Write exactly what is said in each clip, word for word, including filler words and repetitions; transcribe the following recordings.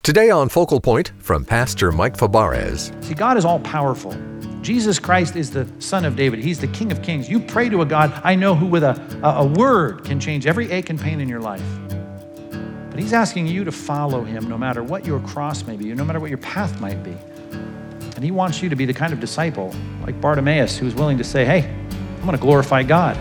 Today on Focal Point from Pastor Mike Fabarez. See, God is all-powerful. Jesus Christ is the Son of David. He's the King of Kings. You pray to a God I know who with a, a, a word can change every ache and pain in your life. But he's asking you to follow him no matter what your cross may be, no matter what your path might be. And he wants you to be the kind of disciple like Bartimaeus who's willing to say, hey, I'm going to glorify God.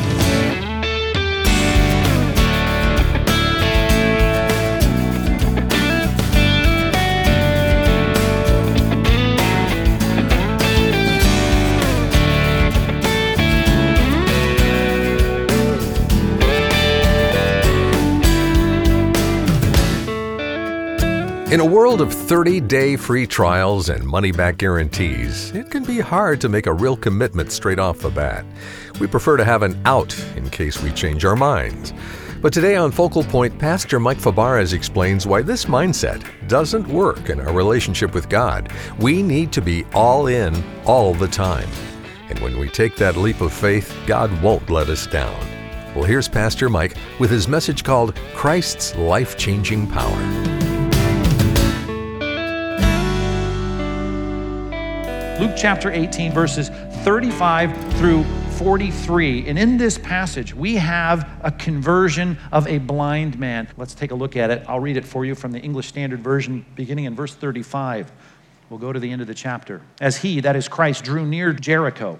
In a world of thirty-day free trials and money-back guarantees, it can be hard to make a real commitment straight off the bat. We prefer to have an out in case we change our minds. But today on Focal Point, Pastor Mike Fabarez explains why this mindset doesn't work in our relationship with God. We need to be all in all the time. And when we take that leap of faith, God won't let us down. Well, here's Pastor Mike with his message called Christ's Life-Changing Power. Luke chapter eighteen, verses thirty-five through forty-three. And in this passage, we have a conversion of a blind man. Let's take a look at it. I'll read it for you from the English Standard Version, beginning in verse thirty-five. We'll go to the end of the chapter. As he, that is Christ, drew near Jericho,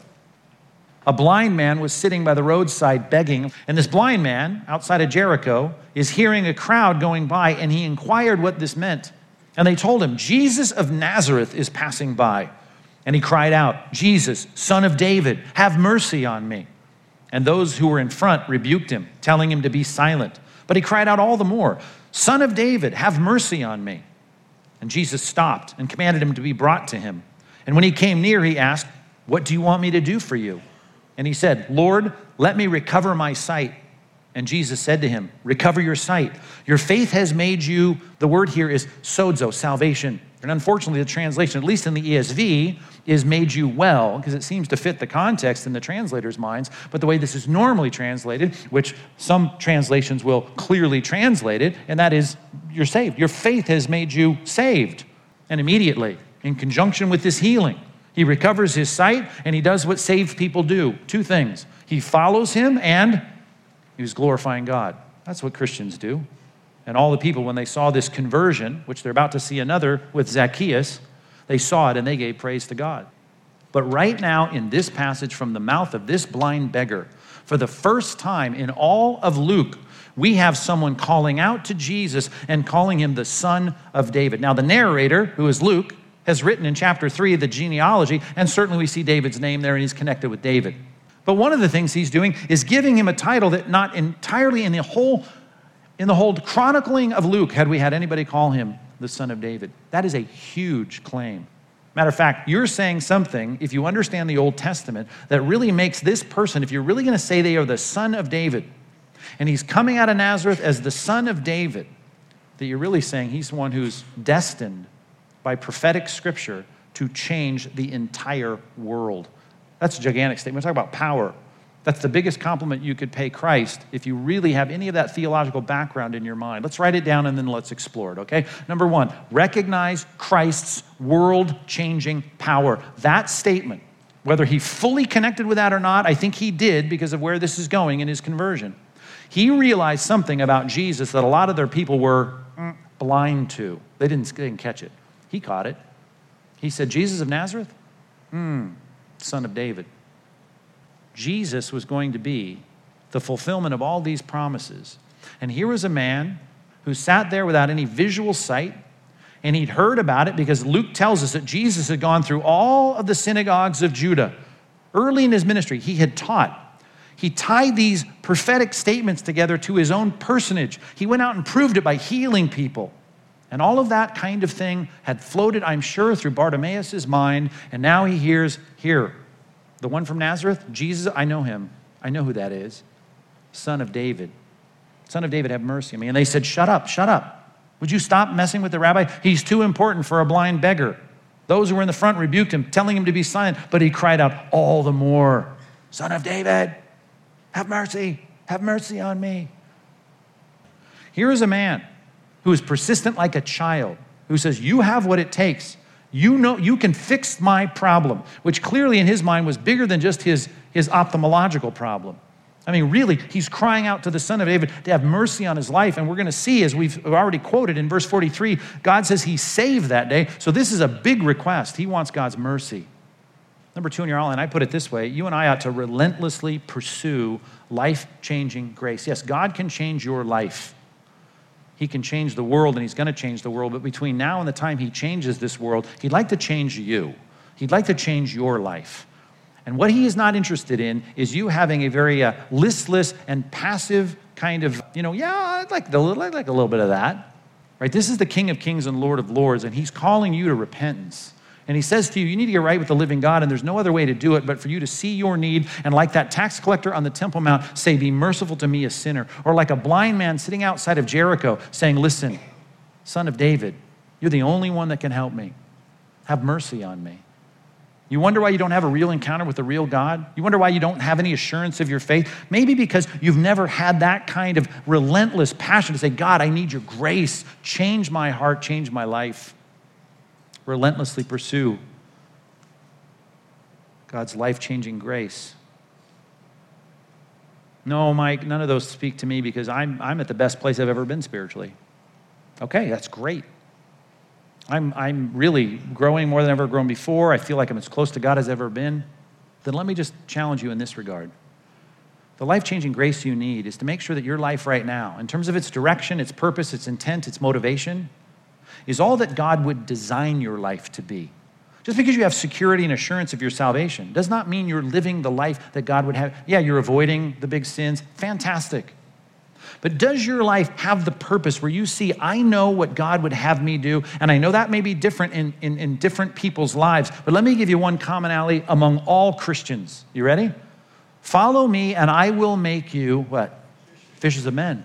a blind man was sitting by the roadside begging. And this blind man, outside of Jericho, is hearing a crowd going by, and he inquired what this meant. And they told him, Jesus of Nazareth is passing by. And he cried out, Jesus, Son of David, have mercy on me. And those who were in front rebuked him, telling him to be silent. But he cried out all the more, Son of David, have mercy on me. And Jesus stopped and commanded him to be brought to him. And when he came near, he asked, what do you want me to do for you? And he said, Lord, let me recover my sight. And Jesus said to him, recover your sight. Your faith has made you, the word here is sozo, salvation. And unfortunately, the translation, at least in the E S V, is made you well, because it seems to fit the context in the translators' minds. But the way this is normally translated, which some translations will clearly translate it, and that is, you're saved. Your faith has made you saved. And immediately, in conjunction with this healing, he recovers his sight, and he does what saved people do. Two things. He follows him, and he was glorifying God. That's what Christians do. And all the people, when they saw this conversion, which they're about to see another with Zacchaeus, they saw it and they gave praise to God. But right now, in this passage from the mouth of this blind beggar, for the first time in all of Luke, we have someone calling out to Jesus and calling him the Son of David. Now, the narrator, who is Luke, has written in chapter three the genealogy, and certainly we see David's name there, and he's connected with David. But one of the things he's doing is giving him a title that not entirely in the whole In the whole chronicling of Luke had we had anybody call him the Son of David. That is a huge claim. Matter of fact, you're saying something, if you understand the Old Testament, that really makes this person, if you're really going to say they are the Son of David, and he's coming out of Nazareth as the Son of David, that you're really saying he's one who's destined by prophetic scripture to change the entire world. That's a gigantic statement. We're talking about power. That's the biggest compliment you could pay Christ if you really have any of that theological background in your mind. Let's write it down and then let's explore it, okay? Number one, recognize Christ's world-changing power. That statement, whether he fully connected with that or not, I think he did because of where this is going in his conversion. He realized something about Jesus that a lot of their people were mm, blind to. They didn't, they didn't catch it. He caught it. He said, Jesus of Nazareth? Hmm, Son of David. Jesus was going to be the fulfillment of all these promises. And here was a man who sat there without any visual sight, and he'd heard about it because Luke tells us that Jesus had gone through all of the synagogues of Judah. Early in his ministry, he had taught. He tied these prophetic statements together to his own personage. He went out and proved it by healing people. And all of that kind of thing had floated, I'm sure, through Bartimaeus' mind, and now he hears, here, the one from Nazareth, Jesus, I know him. I know who that is. Son of David. Son of David, have mercy on me. And they said, shut up, shut up. Would you stop messing with the rabbi? He's too important for a blind beggar. Those who were in the front rebuked him, telling him to be silent, but he cried out all the more, Son of David, have mercy, have mercy on me. Here is a man who is persistent like a child. who says, you have what it takes. You know, you can fix my problem, which clearly in his mind was bigger than just his, his ophthalmological problem. I mean, really, he's crying out to the Son of David to have mercy on his life. And we're going to see, as we've already quoted in verse forty-three, God says he saved that day. So this is a big request. He wants God's mercy. Number two in your outline, I put it this way. You and I ought to relentlessly pursue life-changing grace. Yes, God can change your life. He can change the world, and he's going to change the world. But between now and the time he changes this world, he'd like to change you. He'd like to change your life. And what he is not interested in is you having a very uh, listless and passive kind of, you know, yeah, I'd like, the, I'd like a little bit of that. Right? This is the King of Kings and Lord of Lords, and he's calling you to repentance. And he says to you, you need to get right with the living God, and there's no other way to do it but for you to see your need, and like that tax collector on the Temple Mount, say, be merciful to me, a sinner. Or like a blind man sitting outside of Jericho saying, listen, Son of David, you're the only one that can help me. Have mercy on me. You wonder why you don't have a real encounter with the real God? You wonder why you don't have any assurance of your faith? Maybe because you've never had that kind of relentless passion to say, God, I need your grace. Change my heart, change my life. Relentlessly pursue God's life-changing grace. No, Mike, none of those speak to me because I'm, I'm at the best place I've ever been spiritually. Okay, that's great. I'm, I'm really growing more than I've ever grown before. I feel like I'm as close to God as I've ever been. Then let me just challenge you in this regard. The life-changing grace you need is to make sure that your life right now, in terms of its direction, its purpose, its intent, its motivation, is all that God would design your life to be. Just because you have security and assurance of your salvation does not mean you're living the life that God would have. Yeah, you're avoiding the big sins. Fantastic. But does your life have the purpose where you see, I know what God would have me do, and I know that may be different in, in, in different people's lives, but let me give you one commonality among all Christians. You ready? Follow me, and I will make you, what? Fishers of men.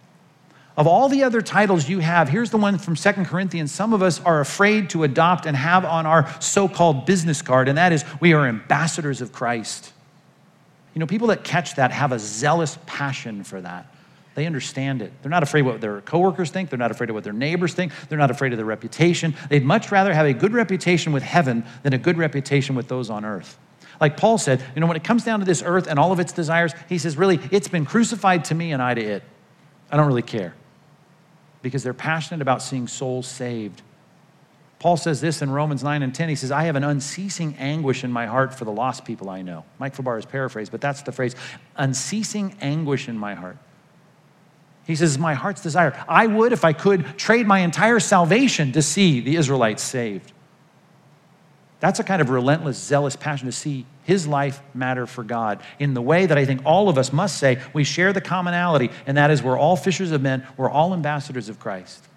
Of all the other titles you have, here's the one from Second Corinthians some of us are afraid to adopt and have on our so-called business card, and that is, we are ambassadors of Christ. You know, people that catch that have a zealous passion for that. They understand it. They're not afraid of what their coworkers think. They're not afraid of what their neighbors think. They're not afraid of their reputation. They'd much rather have a good reputation with heaven than a good reputation with those on earth. Like Paul said, you know, when it comes down to this earth and all of its desires, he says, really, it's been crucified to me and I to it. I don't really care. Because they're passionate about seeing souls saved. Paul says this in Romans nine and ten. He says, I have an unceasing anguish in my heart for the lost people I know. Mike Fabar is paraphrased, but that's the phrase. Unceasing anguish in my heart. He says, my heart's desire. I would, if I could, trade my entire salvation to see the Israelites saved. That's a kind of relentless, zealous passion to see his life matter for God in the way that I think all of us must say we share the commonality, and that is we're all fishers of men, we're all ambassadors of Christ.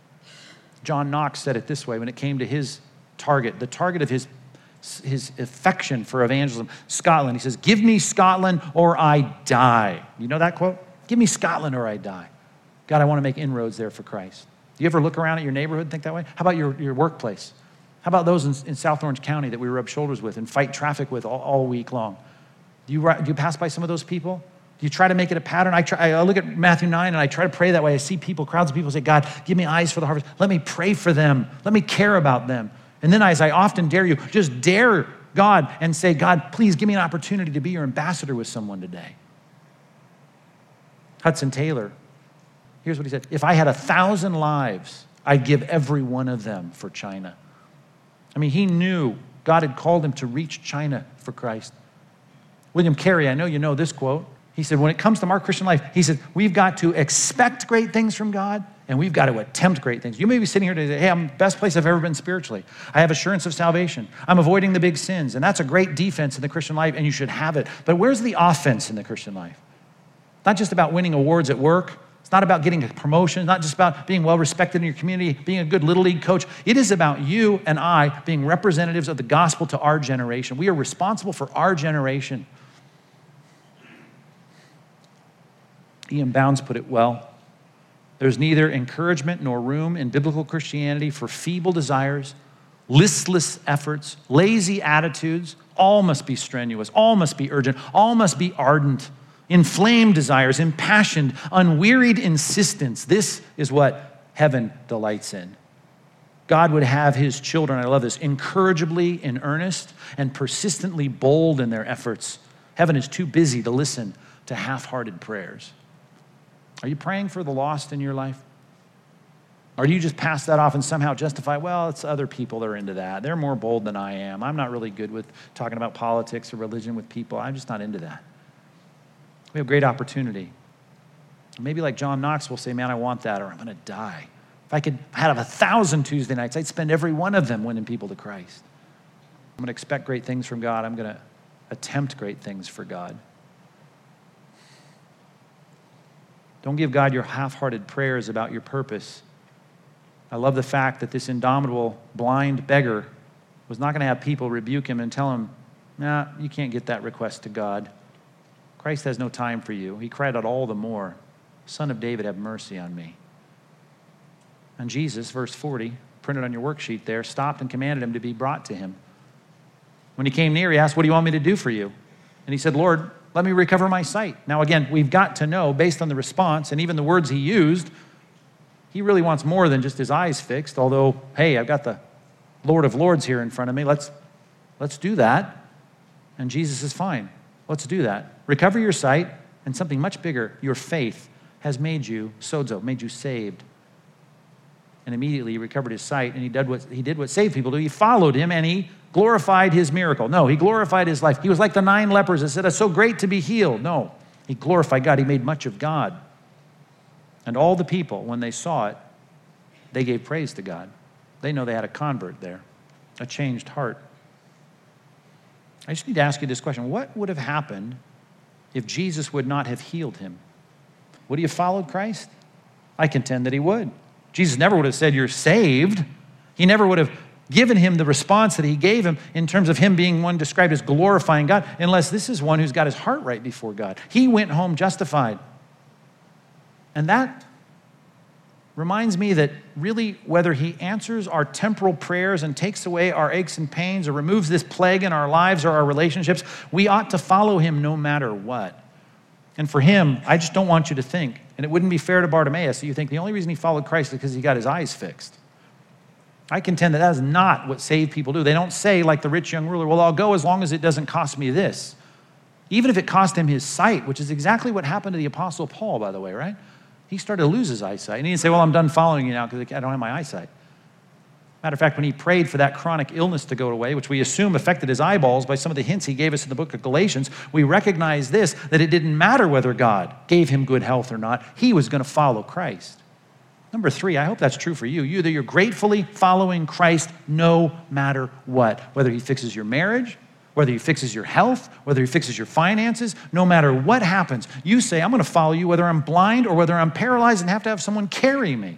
John Knox said it this way when it came to his target, the target of his, his affection for evangelism, Scotland. He says, give me Scotland or I die. You know that quote? Give me Scotland or I die. God, I want to make inroads there for Christ. Do you ever look around at your neighborhood and think that way? How about your, your workplace? How about those in, in South Orange County that we rub shoulders with and fight traffic with all, all week long? Do you, do you pass by some of those people? Do you try to make it a pattern? I, try, I look at Matthew nine and I try to pray that way. I see people, crowds of people say, God, give me eyes for the harvest. Let me pray for them. Let me care about them. And then as I often dare you, just dare God and say, God, please give me an opportunity to be your ambassador with someone today. Hudson Taylor, here's what he said. If I had a thousand lives, I'd give every one of them for China. I mean, he knew God had called him to reach China for Christ. William Carey, I know you know this quote. He said, when it comes to our Christian life, he said, we've got to expect great things from God, and we've got to attempt great things. You may be sitting here today, hey, I'm the best place I've ever been spiritually. I have assurance of salvation. I'm avoiding the big sins, and that's a great defense in the Christian life, and you should have it. But where's the offense in the Christian life? Not just about winning awards at work. It's not about getting a promotion. It's not just about being well-respected in your community, being a good little league coach. It is about you and I being representatives of the gospel to our generation. We are responsible for our generation. Ian Bounds put it well. There's neither encouragement nor room in biblical Christianity for feeble desires, listless efforts, lazy attitudes. All must be strenuous. All must be urgent. All must be ardent. Inflamed desires, impassioned, unwearied insistence. This is what heaven delights in. God would have his children, I love this, incorrigibly in earnest and persistently bold in their efforts. Heaven is too busy to listen to half-hearted prayers. Are you praying for the lost in your life? Or do you just pass that off and somehow justify, well, it's other people that are into that. They're more bold than I am. I'm not really good with talking about politics or religion with people. I'm just not into that. We have great opportunity. Maybe like John Knox will say, man, I want that, or I'm going to die. If I could have a thousand Tuesday nights, I'd spend every one of them winning people to Christ. I'm going to expect great things from God. I'm going to attempt great things for God. Don't give God your half-hearted prayers about your purpose. I love the fact that this indomitable blind beggar was not going to have people rebuke him and tell him, nah, you can't get that request to God. Christ has no time for you. He cried out all the more, Son of David, have mercy on me. And Jesus, verse forty, printed on your worksheet there, stopped and commanded him to be brought to him. When he came near, he asked, what do you want me to do for you? And he said, Lord, let me recover my sight. Now again, we've got to know, based on the response and even the words he used, he really wants more than just his eyes fixed, although, hey, I've got the Lord of Lords here in front of me. Let's, let's do that. And Jesus is fine. Let's do that. Recover your sight, and something much bigger, your faith has made you sozo, made you saved. And immediately he recovered his sight, and he did what he did what saved people do. He followed him, and he glorified his miracle. No, he glorified his life. He was like the nine lepers that said, it's so great to be healed. No, he glorified God. He made much of God. And all the people, when they saw it, they gave praise to God. They know they had a convert there, a changed heart. I just need to ask you this question. What would have happened if Jesus would not have healed him? Would he have followed Christ? I contend that he would. Jesus never would have said, you're saved. He never would have given him the response that he gave him in terms of him being one described as glorifying God, unless this is one who's got his heart right before God. He went home justified. And that reminds me that really whether he answers our temporal prayers and takes away our aches and pains or removes this plague in our lives or our relationships, we ought to follow him no matter what. And for him, I just don't want you to think, and it wouldn't be fair to Bartimaeus that you think the only reason he followed Christ is because he got his eyes fixed. I contend that that is not what saved people do. They don't say, like the rich young ruler, well, I'll go as long as it doesn't cost me this. Even if it cost him his sight, which is exactly what happened to the Apostle Paul, by the way, right? He started to lose his eyesight. And he didn't say, well, I'm done following you now because I don't have my eyesight. Matter of fact, when he prayed for that chronic illness to go away, which we assume affected his eyeballs by some of the hints he gave us in the book of Galatians, we recognize this, that it didn't matter whether God gave him good health or not. He was going to follow Christ. Number three, I hope that's true for you. You that you're gratefully following Christ no matter what. Whether he fixes your marriage, whether he fixes your health, whether he fixes your finances, no matter what happens, you say, I'm going to follow you whether I'm blind or whether I'm paralyzed and have to have someone carry me.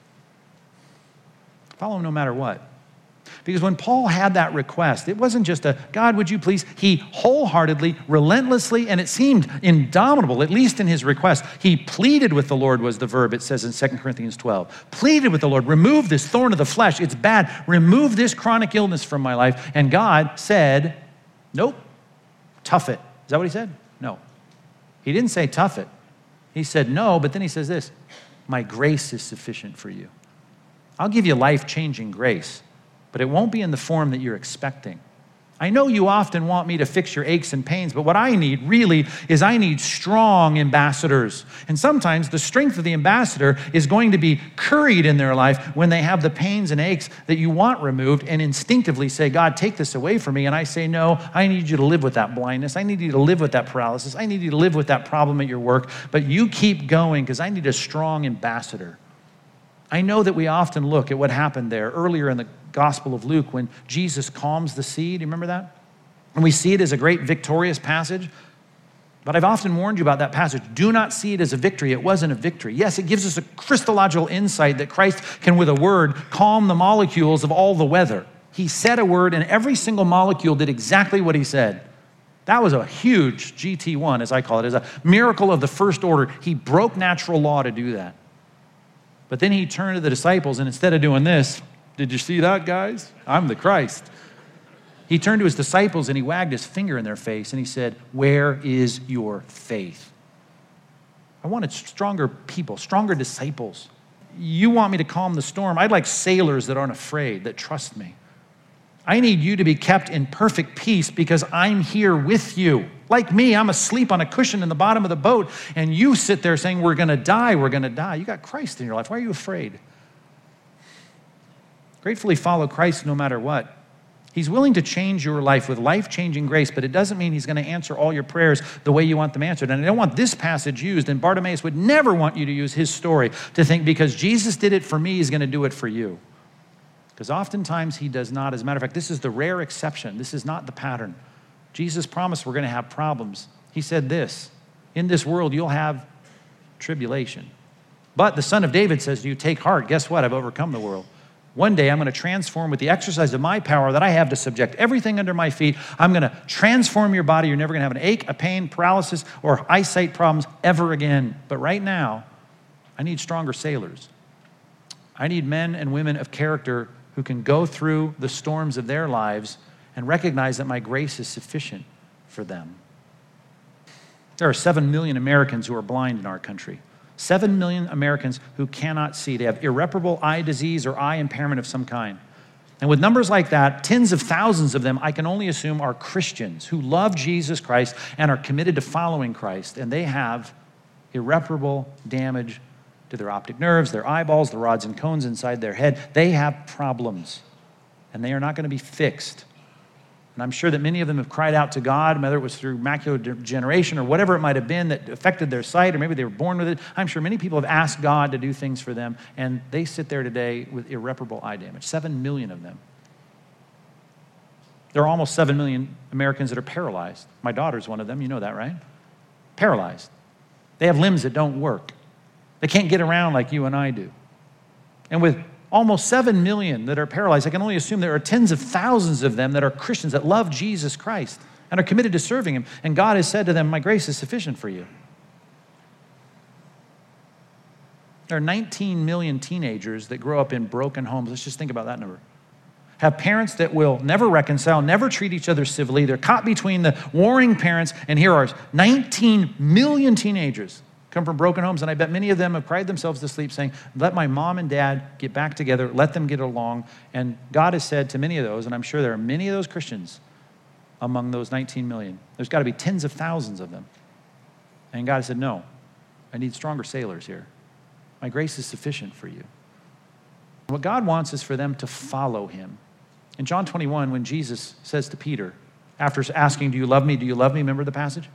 Follow him no matter what. Because when Paul had that request, it wasn't just a, God, would you please? He wholeheartedly, relentlessly, and it seemed indomitable, at least in his request. He pleaded with the Lord was the verb, it says in Second Corinthians twelve. Pleaded with the Lord, remove this thorn of the flesh. It's bad. Remove this chronic illness from my life. And God said, nope, tough it. Is that what he said? No. He didn't say tough it. He said no, but then he says this, my grace is sufficient for you. I'll give you life-changing grace, but it won't be in the form that you're expecting. I know you often want me to fix your aches and pains, but what I need really is I need strong ambassadors. And sometimes the strength of the ambassador is going to be curried in their life when they have the pains and aches that you want removed and instinctively say, God, take this away from me. And I say, no, I need you to live with that blindness. I need you to live with that paralysis. I need you to live with that problem at your work, but you keep going because I need a strong ambassador. I know that we often look at what happened there earlier in the Gospel of Luke when Jesus calms the sea. Do you remember that? And we see it as a great victorious passage. But I've often warned you about that passage. Do not see it as a victory. It wasn't a victory. Yes, it gives us a Christological insight that Christ can, with a word, calm the molecules of all the weather. He said a word, and every single molecule did exactly what he said. That was a huge G T one, as I call it, as a miracle of the first order. He broke natural law to do that. But then he turned to the disciples, and instead of doing this, did you see that, guys? I'm the Christ. He turned to his disciples, and he wagged his finger in their face, and he said, where is your faith? I wanted stronger people, stronger disciples. you want me to calm the storm. I'd like sailors that aren't afraid, that trust me. I need you to be kept in perfect peace because I'm here with you. Like me, I'm asleep on a cushion in the bottom of the boat, and you sit there saying, we're going to die, we're going to die. You got Christ in your life. Why are you afraid? Gratefully follow Christ no matter what. He's willing to change your life with life-changing grace, but it doesn't mean he's going to answer all your prayers the way you want them answered. And I don't want this passage used, and Bartimaeus would never want you to use his story to think because Jesus did it for me, he's going to do it for you. Because oftentimes he does not. As a matter of fact, this is the rare exception. This is not the pattern. Jesus promised we're going to have problems. He said this, in this world you'll have tribulation. But the Son of David says to you, take heart. Guess what? I've overcome the world. One day I'm going to transform with the exercise of my power that I have to subject everything under my feet. I'm going to transform your body. You're never going to have an ache, a pain, paralysis, or eyesight problems ever again. But right now, I need stronger sailors. I need men and women of character who can go through the storms of their lives and recognize that my grace is sufficient for them. There are seven million Americans who are blind in our country. Seven million Americans who cannot see. They have irreparable eye disease or eye impairment of some kind. And with numbers like that, tens of thousands of them, I can only assume, are Christians who love Jesus Christ and are committed to following Christ. And they have irreparable damage to their optic nerves, their eyeballs, the rods and cones inside their head. They have problems, and they are not going to be fixed. And I'm sure that many of them have cried out to God, whether it was through macular degeneration or whatever it might have been that affected their sight, or maybe they were born with it. I'm sure many people have asked God to do things for them, and they sit there today with irreparable eye damage. Seven million of them. There are almost seven million Americans that are paralyzed. My daughter's one of them. You know that, right? Paralyzed. They have limbs that don't work. They can't get around like you and I do. And with almost seven million that are paralyzed, I can only assume there are tens of thousands of them that are Christians that love Jesus Christ and are committed to serving him. And God has said to them, my grace is sufficient for you. There are nineteen million teenagers that grow up in broken homes. Let's just think about that number. Have parents that will never reconcile, never treat each other civilly. They're caught between the warring parents, and here are nineteen million teenagers come from broken homes, and I bet many of them have cried themselves to sleep saying, let my mom and dad get back together, let them get along. And God has said to many of those, and I'm sure there are many of those Christians among those nineteen million. There's got to be tens of thousands of them. And God has said, no, I need stronger sailors here. My grace is sufficient for you. What God wants is for them to follow him. In John twenty-one, when Jesus says to Peter, after asking, do you love me, do you love me, remember the passage?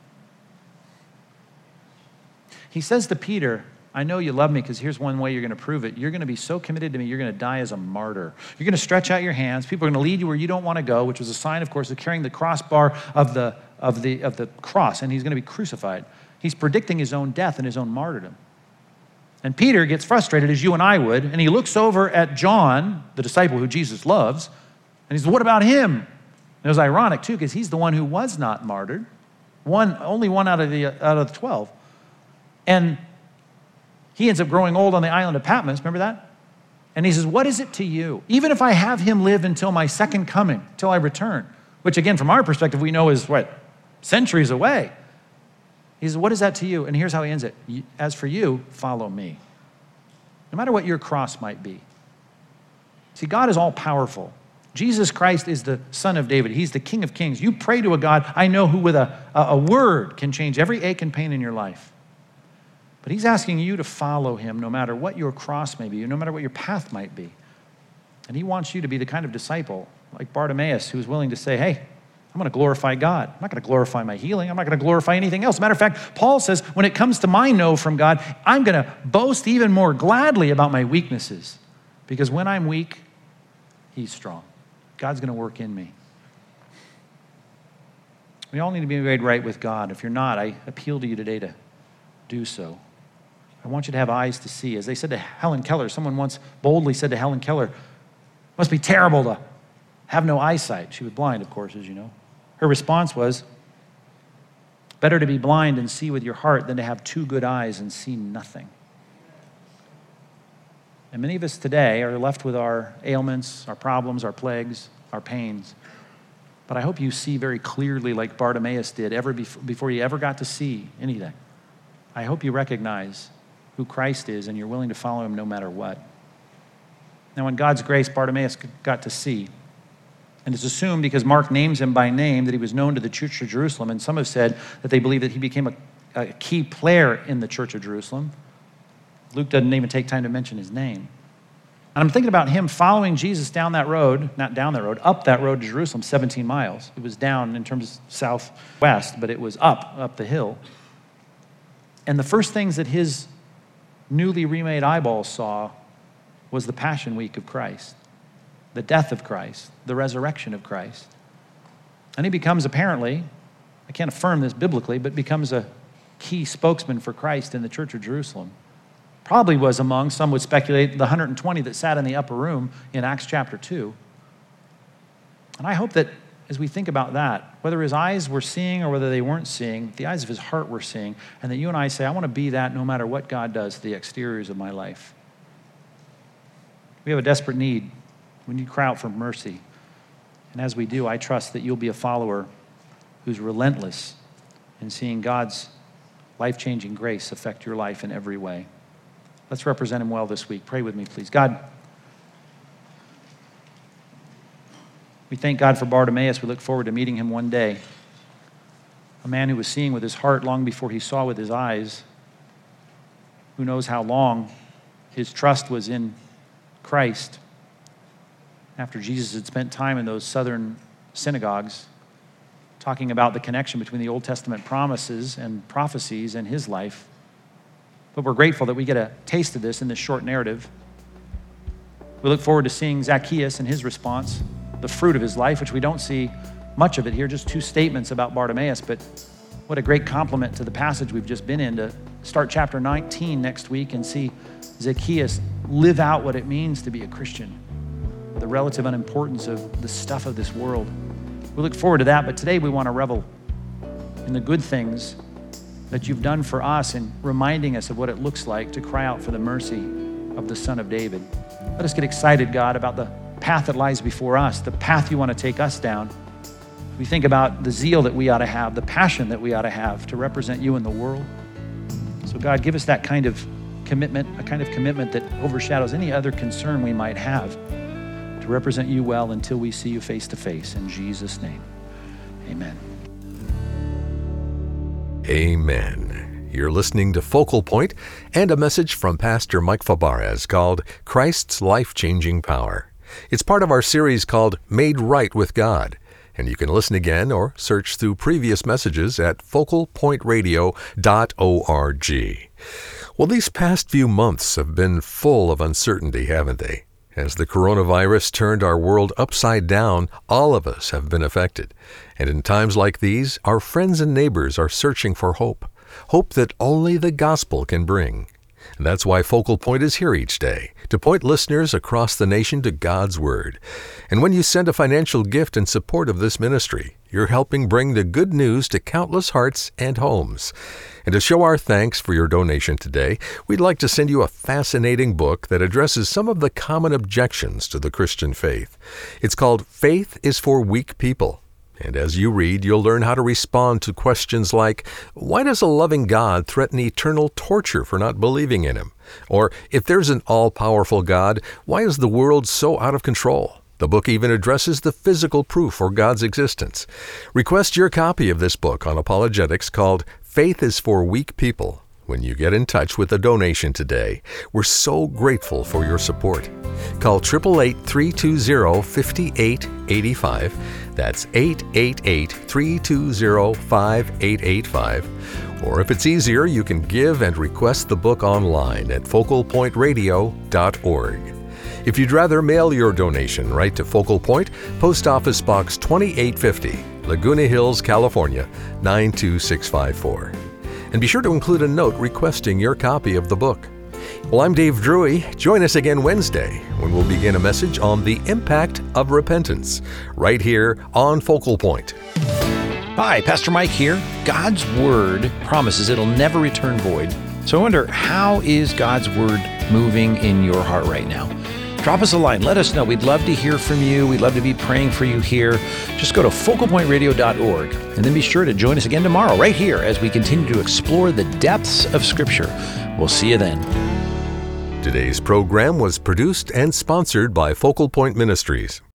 He says to Peter, I know you love me because here's one way you're going to prove it. You're going to be so committed to me, you're going to die as a martyr. You're going to stretch out your hands. People are going to lead you where you don't want to go, which was a sign, of course, of carrying the crossbar of the, of the, of the cross, and he's going to be crucified. He's predicting his own death and his own martyrdom. And Peter gets frustrated, as you and I would, and he looks over at John, the disciple who Jesus loves, and he says, what about him? And it was ironic, too, because he's the one who was not martyred. One, only one out of the, out of the twelve. And he ends up growing old on the island of Patmos, remember that? And he says, what is it to you? Even if I have him live until my second coming, till I return, which again, from our perspective, we know is what? Centuries away. He says, what is that to you? And here's how he ends it. As for you, follow me. No matter what your cross might be. See, God is all powerful. Jesus Christ is the Son of David. He's the King of Kings. You pray to a God I know who with a, a, a word can change every ache and pain in your life. But he's asking you to follow him no matter what your cross may be, no matter what your path might be. And he wants you to be the kind of disciple like Bartimaeus who's willing to say, hey, I'm going to glorify God. I'm not going to glorify my healing. I'm not going to glorify anything else. Matter of fact, Paul says, when it comes to my no from God, I'm going to boast even more gladly about my weaknesses. Because when I'm weak, he's strong. God's going to work in me. We all need to be made right with God. If you're not, I appeal to you today to do so. I want you to have eyes to see. As they said to Helen Keller, someone once boldly said to Helen Keller, it must be terrible to have no eyesight. She was blind, of course, as you know. Her response was, better to be blind and see with your heart than to have two good eyes and see nothing. And many of us today are left with our ailments, our problems, our plagues, our pains. But I hope you see very clearly, like Bartimaeus did, ever before you ever got to see anything. I hope you recognize who Christ is and you're willing to follow him no matter what. Now, in God's grace, Bartimaeus got to see. And it's assumed, because Mark names him by name, that he was known to the Church of Jerusalem. And some have said that they believe that he became a, a key player in the Church of Jerusalem. Luke doesn't even take time to mention his name. And I'm thinking about him following Jesus down that road, not down that road, up that road to Jerusalem, seventeen miles. It was down in terms of southwest, but it was up, up the hill. And the first things that his newly remade eyeballs saw was the Passion Week of Christ, the death of Christ, the resurrection of Christ. And he becomes apparently, I can't affirm this biblically, but becomes a key spokesman for Christ in the Church of Jerusalem. Probably was among, some would speculate, the one hundred twenty that sat in the upper room in Acts chapter two. And I hope that as we think about that, whether his eyes were seeing or whether they weren't seeing, the eyes of his heart were seeing, and that you and I say, I want to be that no matter what God does to the exteriors of my life. We have a desperate need. We need to cry out for mercy. And as we do, I trust that you'll be a follower who's relentless in seeing God's life-changing grace affect your life in every way. Let's represent him well this week. Pray with me, please. God, we thank God for Bartimaeus. We look forward to meeting him one day. A man who was seeing with his heart long before he saw with his eyes. Who knows how long his trust was in Christ after Jesus had spent time in those southern synagogues talking about the connection between the Old Testament promises and prophecies and his life. But we're grateful that we get a taste of this in this short narrative. We look forward to seeing Zacchaeus and his response, the fruit of his life, which we don't see much of it here, just two statements about Bartimaeus, but what a great compliment to the passage we've just been in to start chapter nineteen next week and see Zacchaeus live out what it means to be a Christian, the relative unimportance of the stuff of this world. We look forward to that, but today we want to revel in the good things that you've done for us in reminding us of what it looks like to cry out for the mercy of the Son of David. Let us get excited, God, about the path that lies before us, the path you want to take us down. We think about the zeal that we ought to have, the passion that we ought to have to represent you in the world. So God, give us that kind of commitment, a kind of commitment that overshadows any other concern we might have to represent you well until we see you face to face. In Jesus' name, amen. Amen. You're listening to Focal Point and a message from Pastor Mike Fabarez called Christ's Life-Changing Power. It's part of our series called Made Right with God, and you can listen again or search through previous messages at focal point radio dot org. Well, these past few months have been full of uncertainty, haven't they? As the coronavirus turned our world upside down, all of us have been affected. And in times like these, our friends and neighbors are searching for hope, hope that only the gospel can bring. And that's why Focal Point is here each day, to point listeners across the nation to God's Word. And when you send a financial gift in support of this ministry, you're helping bring the good news to countless hearts and homes. And to show our thanks for your donation today, we'd like to send you a fascinating book that addresses some of the common objections to the Christian faith. It's called Faith is for Weak People. And as you read, you'll learn how to respond to questions like, why does a loving God threaten eternal torture for not believing in him? Or, if there's an all-powerful God, why is the world so out of control? The book even addresses the physical proof for God's existence. Request your copy of this book on apologetics called Faith is for Weak People when you get in touch with a donation today. We're so grateful for your support. Call eight eight eight, three two zero, five eight eight five. That's eight eight eight, three two zero, five eight eight five. Or if it's easier, you can give and request the book online at focal point radio dot org. If you'd rather mail your donation right to Focal Point, Post Office Box twenty-eight fifty, Laguna Hills, California, nine two six five four. And be sure to include a note requesting your copy of the book. Well, I'm Dave Drury. Join us again Wednesday when we'll begin a message on the impact of repentance, right here on Focal Point. Hi, Pastor Mike here. God's Word promises it'll never return void. So I wonder, how is God's Word moving in your heart right now? Drop us a line. Let us know. We'd love to hear from you. We'd love to be praying for you here. Just go to focal point radio dot org and then be sure to join us again tomorrow right here as we continue to explore the depths of Scripture We'll see you then. Today's program was produced and sponsored by Focal Point Ministries.